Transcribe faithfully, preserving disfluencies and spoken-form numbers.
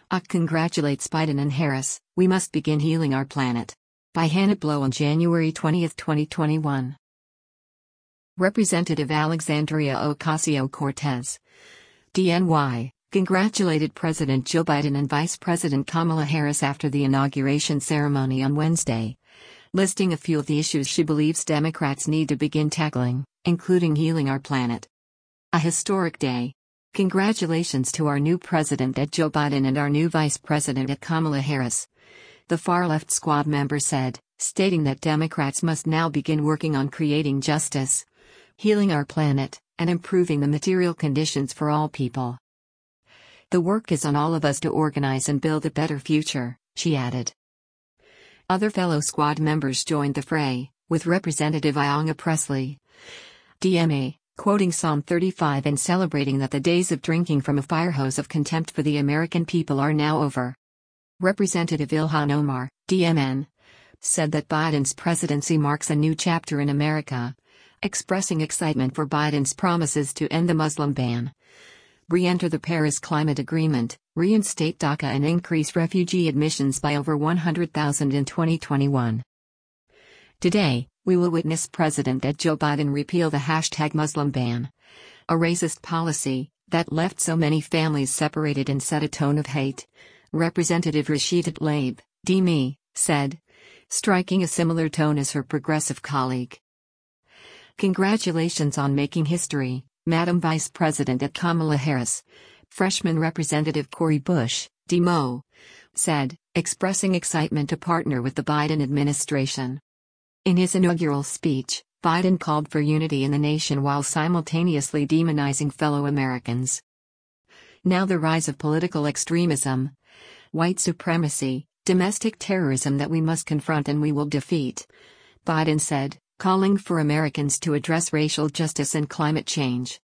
A congratulates Biden and Harris, "We must begin healing our planet." By Hannah Blow on January twentieth, twenty twenty-one. Representative Alexandria Ocasio-Cortez, D N Y, congratulated President Joe Biden and Vice President Kamala Harris after the inauguration ceremony on Wednesday, listing a few of the issues she believes Democrats need to begin tackling, including healing our planet. "A historic day. Congratulations to our new president at Joe Biden and our new vice president at Kamala Harris," the far-left squad member said, stating that Democrats must now begin working on creating justice, healing our planet, and improving the material conditions for all people. "The work is on all of us to organize and build a better future," she added. Other fellow squad members joined the fray, with Representative Ayanna Pressley, D M A, quoting Psalm thirty-five and celebrating that the days of drinking from a fire hose of contempt for the American people are now over. Representative Ilhan Omar, D M N, said that Biden's presidency marks a new chapter in America, expressing excitement for Biden's promises to end the Muslim ban, re-enter the Paris Climate Agreement, reinstate DACA and increase refugee admissions by over one hundred thousand in twenty twenty-one. "Today, we will witness President Joe Biden repeal the hashtag Muslim ban, a racist policy that left so many families separated and set a tone of hate," Representative Rashida Tlaib, D M E, said, striking a similar tone as her progressive colleague. "Congratulations on making history, Madam Vice President at Kamala Harris," freshman Representative Cori Bush, D M O, said, expressing excitement to partner with the Biden administration. In his inaugural speech, Biden called for unity in the nation while simultaneously demonizing fellow Americans. "Now the rise of political extremism, white supremacy, domestic terrorism that we must confront and we will defeat," Biden said, calling for Americans to address racial justice and climate change.